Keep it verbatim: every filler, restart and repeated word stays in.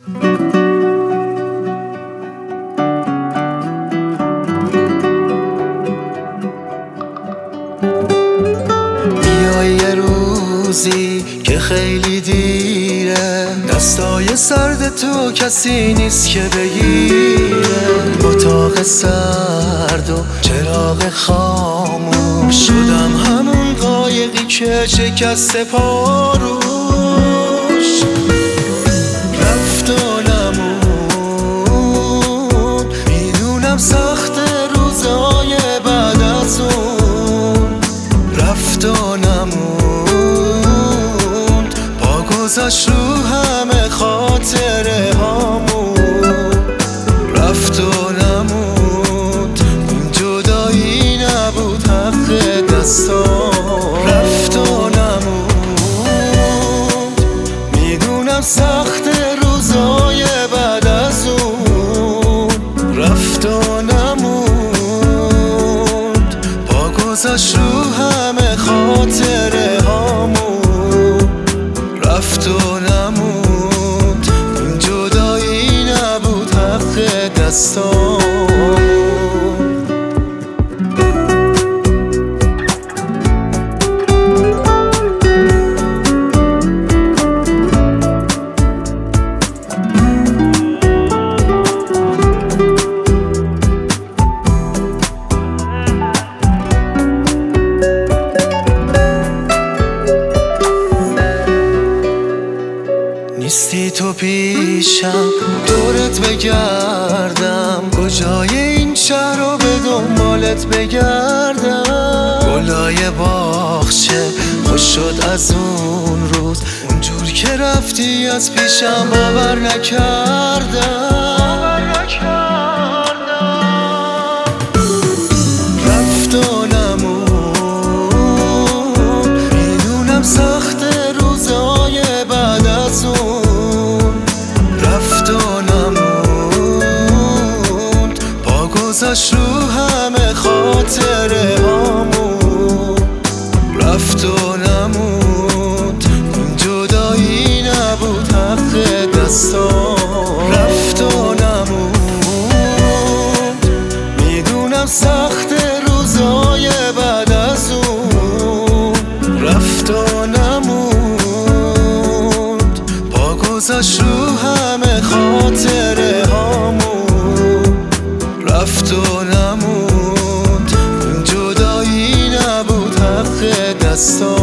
بیای یه روزی که خیلی دیره، دستای سرد تو کسی نیست که بگیره. اتاق سرد و چراغ خاموش، شدم همون قایقی که شکسته پاروش. رفت و نمون، میدونم سخت روزای بعد از اون. رفت و نموند، پا گذاشت رو همه خاطره هامون. رفت و نموند، این جدایی نبود حق دستام. رفت و نموند، میدونم سخت روزای بعد از اون. رفت و نموند، پا گذاشت رو همه خاطره هامون. رفت و نموند، این جدایی نبود حق دستام. نیستی تو پیشم، دورت بگردم، کجای این شهر رو به دنبالت بگردم. گلای باغچه خوش شد از اون روز، اونجور که رفتی از پیشم باور نکردم. رفت و نمون، میدونم سخت روزای بعد از اون. رفت و نموند، پا گذاشت رو همه خاطره هامون. رفت و نموند، این جدایی نبود حق دستام. رفت و نموند، میدونم سخت روزای بعد از اون. رفت و نموند، پا گذاشت رو همه خاطره هامون. رفت و نموند، این جدایی نبود حق دستام.